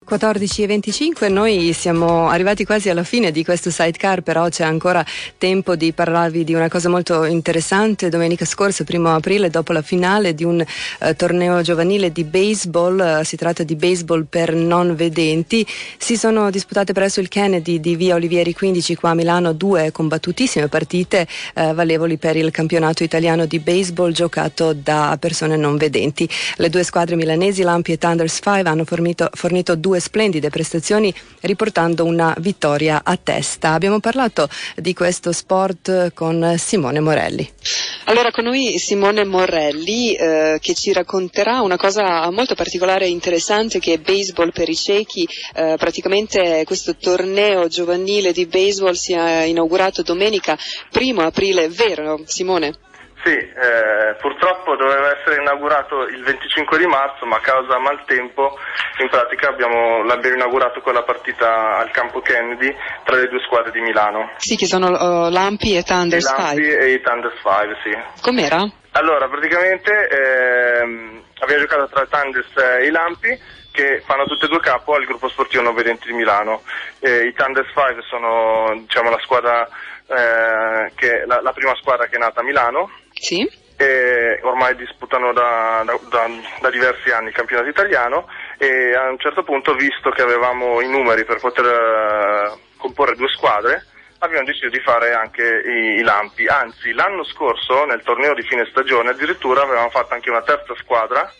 14:25, noi siamo arrivati quasi alla fine di questo sidecar, però c'è ancora tempo di parlarvi di una cosa molto interessante. Domenica scorsa, 1 aprile, dopo la finale di un torneo giovanile di baseball, si tratta di baseball per non vedenti, si sono disputate presso il Kennedy di via Olivieri 15 qua a Milano 2 combattutissime partite valevoli per il campionato italiano di baseball giocato da persone non vedenti. Le due squadre milanesi, Lampi e Thunders 5, hanno fornito due splendide prestazioni riportando una vittoria a testa. Abbiamo parlato di questo sport con Simone Morelli. Allora, con noi Simone Morelli che ci racconterà una cosa molto particolare e interessante, che è baseball per i ciechi. Praticamente questo torneo giovanile di baseball si è inaugurato domenica 1 aprile, vero Simone? Sì, purtroppo doveva essere inaugurato il 25 di marzo, ma a causa maltempo in pratica l'abbiamo inaugurato con la partita al campo Kennedy tra le due squadre di Milano. Sì, che sono Lampi e Thunders 5. Lampi e i Thunders 5, sì. Com'era? Allora, praticamente abbiamo giocato tra i Thunders e i Lampi, che fanno tutte e due capo al gruppo sportivo non vedenti di Milano. I Thunders 5 sono, diciamo, la squadra che la prima squadra che è nata a Milano. Sì. E ormai disputano da diversi anni il campionato italiano, e a un certo punto, visto che avevamo i numeri per poter comporre due squadre, abbiamo deciso di fare anche i Lampi. Anzi, l'anno scorso nel torneo di fine stagione addirittura avevamo fatto anche una terza squadra,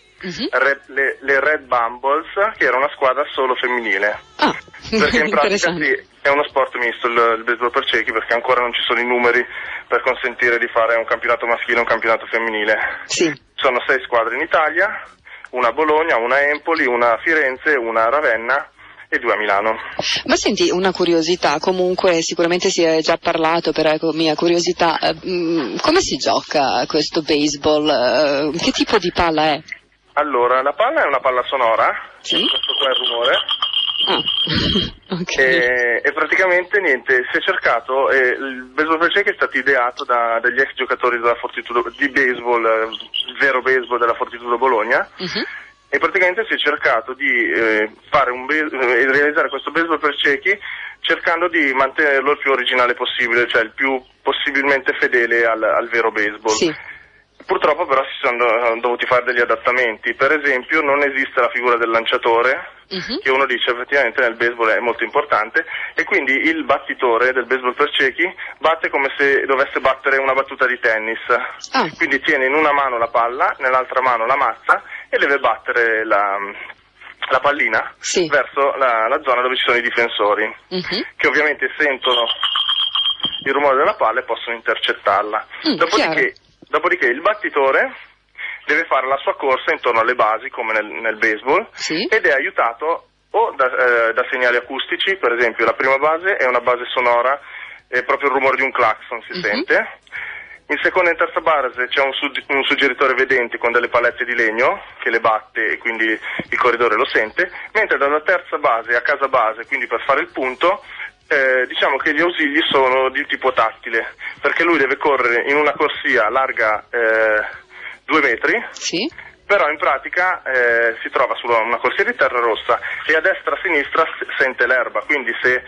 le Red Bumbles, che era una squadra solo femminile. Perché in pratica sì, è uno sport misto il baseball per ciechi, perché ancora non ci sono i numeri per consentire di fare un campionato maschile e un campionato femminile. Sì. Sono 6 squadre in Italia, una a Bologna, una a Empoli, una a Firenze, una a Ravenna e 2 a Milano. Ma senti, una curiosità, comunque sicuramente si è già parlato, però ecco, mia curiosità, come si gioca questo baseball? Che tipo di palla è? Allora, la palla è una palla sonora, sì? Questo qua è il rumore. Okay. E praticamente niente, si è cercato, il baseball per ciechi è stato ideato dagli ex giocatori della Fortitudo di baseball, il vero baseball della Fortitudo Bologna, e praticamente si è cercato di realizzare questo baseball per ciechi cercando di mantenerlo il più originale possibile, cioè il più possibilmente fedele al vero baseball. Sì. Purtroppo però si sono dovuti fare degli adattamenti. Per esempio non esiste la figura del lanciatore, che uno dice effettivamente nel baseball è molto importante, e quindi il battitore del baseball per ciechi batte come se dovesse battere una battuta di tennis. Quindi tiene in una mano la palla, nell'altra mano la mazza, e deve battere la pallina verso la zona dove ci sono i difensori, che ovviamente sentono il rumore della palla e possono intercettarla. Dopodiché il battitore deve fare la sua corsa intorno alle basi, come nel baseball, ed è aiutato o da segnali acustici. Per esempio la prima base è una base sonora, è proprio il rumore di un clacson, si sente. In seconda e terza base c'è un suggeritore vedente con delle palette di legno che le batte, e quindi il corridore lo sente, mentre dalla terza base a casa base, quindi per fare il punto, diciamo che gli ausili sono di tipo tattile, perché lui deve correre in una corsia larga 2 metri, però in pratica si trova su una corsia di terra rossa, e a destra e a sinistra sente l'erba, quindi se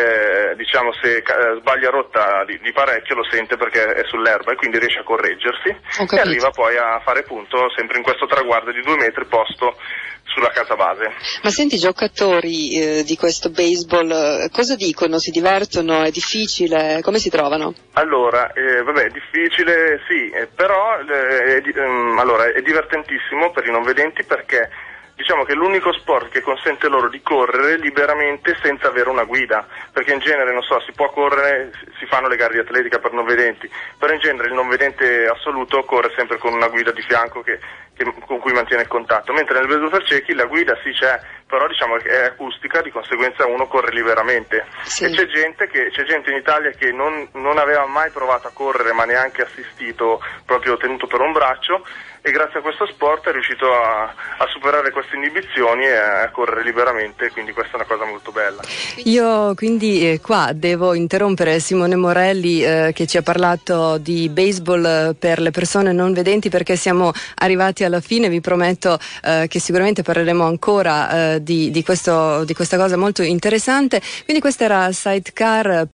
sbaglia rotta di parecchio lo sente perché è sull'erba, e quindi riesce a correggersi e arriva poi a fare punto sempre in questo traguardo di 2 metri posto sulla casa base. Ma senti, i giocatori di questo baseball cosa dicono? Si divertono? È difficile? Come si trovano? Allora, è difficile sì, però è divertentissimo per i non vedenti, perché diciamo che è l'unico sport che consente loro di correre liberamente senza avere una guida, perché in genere, non so, si può correre, si fanno le gare di atletica per non vedenti, però in genere il non vedente assoluto corre sempre con una guida di fianco con cui mantiene il contatto, mentre nel baseball per ciechi la guida sì c'è, però diciamo che è acustica, di conseguenza uno corre liberamente. E c'è gente in Italia che non aveva mai provato a correre, ma neanche assistito, proprio tenuto per un braccio, e grazie a questo sport è riuscito a superare queste inibizioni e a correre liberamente, quindi questa è una cosa molto bella. Io quindi qua devo interrompere Simone Morelli che ci ha parlato di baseball per le persone non vedenti, perché siamo arrivati alla fine. Vi prometto che sicuramente parleremo ancora di questa cosa molto interessante. Quindi questa era Sidecar